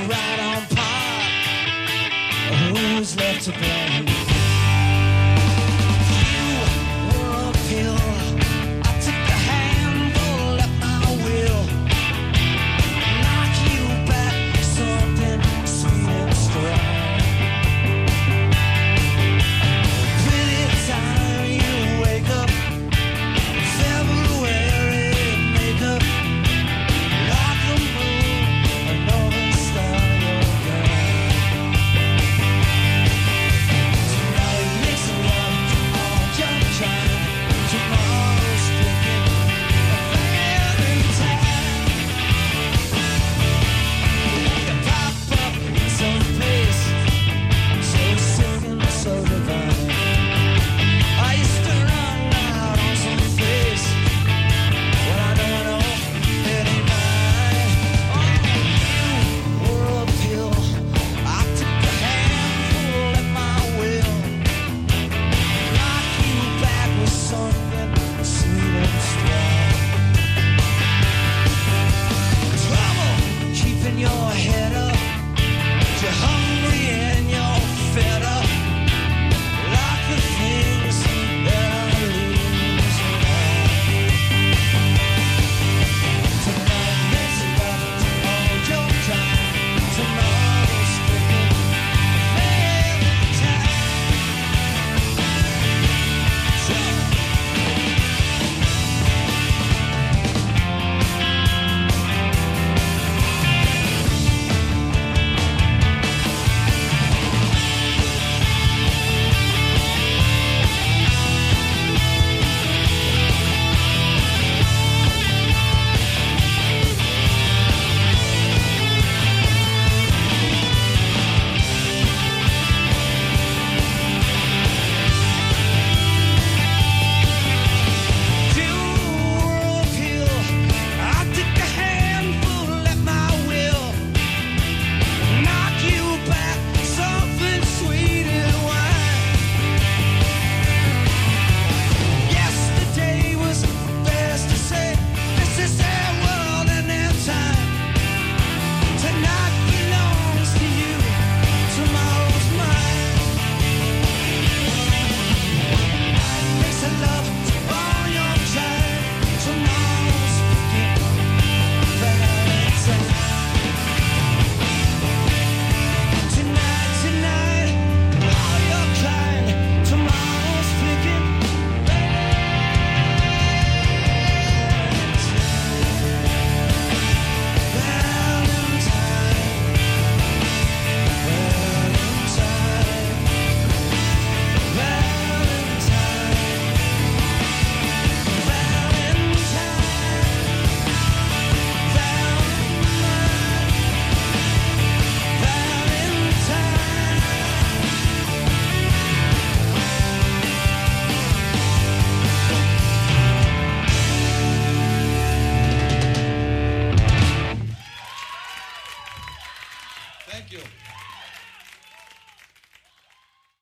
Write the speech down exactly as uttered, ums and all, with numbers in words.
right on par. Who's left to blame? You were a pill. I took the handle at my will. Knock you back, something sweet and strong. Pretty time you wake up, February makeup, like the moon, a northern star, your girl. Tonight makes love to all your time. Tomorrow's drinking a Valentine. You pop up in some place so sick and so divine. I used to run out on some face when I don't know any mind. Oh, you were a pill. I took a handful at my will. Knock you back with something sweet and strong. Trouble keeping your head up.